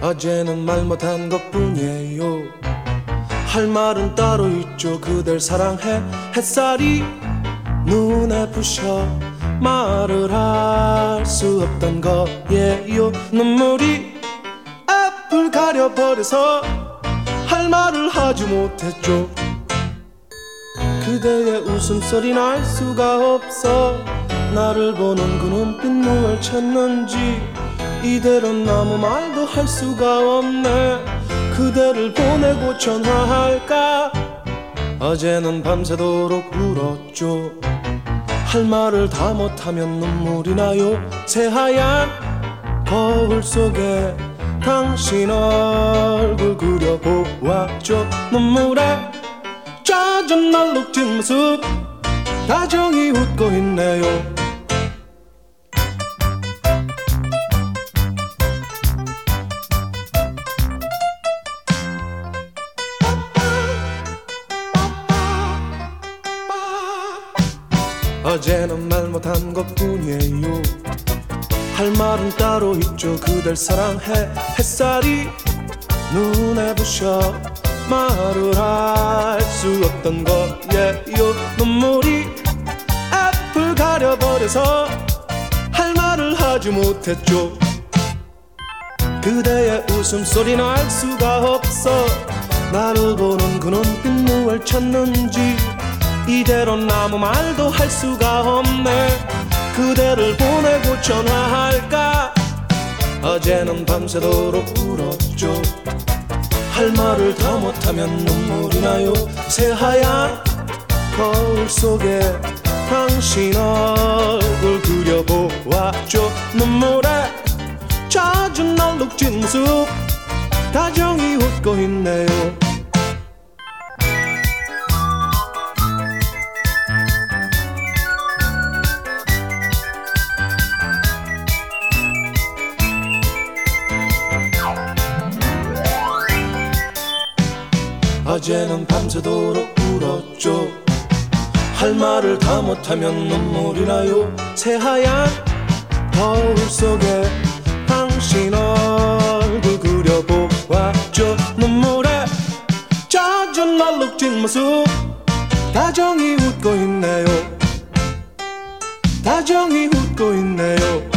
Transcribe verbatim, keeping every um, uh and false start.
어제는 말 못한 것뿐이에요. 할 말은 따로 있죠. 그댈 사랑해. 햇살이 눈에 부셔 말을 할 수 없던 거예요. 눈물이 앞을 가려버려서 할 말을 하지 못했죠. 그대의 웃음소리는 알 수가 없어. 나를 보는 그 눈빛 무얼 찾는지 이대로는 아무 말도 할 수가 없네. 그대를 보내고 전화할까. 어제는 밤새도록 울었죠. 할 말을 다 못하면 눈물이 나요. 새하얀 거울 속에 당신 얼굴 그려보았죠. 눈물에 젖은 얼룩진 모습 다정히 웃고 있네요. 어제는 말 못한 것뿐이에요. 할 말은 따로 있죠. 그댈 사랑해. 햇살이 눈에 부셔 말을 할 수 없던 거예요. 눈물이 앞을 가려버려서 할 말을 하지 못했죠. 그대의 웃음소리는 알 수가 없어. 나를 보는 그 눈빛 무얼 찾는지 이대로는 아무 말도 할 수가 없네. 그대를 보내고 전화할까. 어제는 밤새도록 울었죠. 할 말을 다 못하면 눈물이 나요. 새하얀 거울 속에 당신 얼굴 그려보았죠. 눈물에 젖은 얼룩진 모습 다정히 웃고 있네요. 어제는 밤새도록 울었죠. 할 말을 다 못하면 눈물이 나요. 새하얀 거울 속에 당신 얼굴 그려보았죠. 눈물에 젖은 얼룩진 모습 다정히 웃고 있네요. 다정히 웃고 있네요.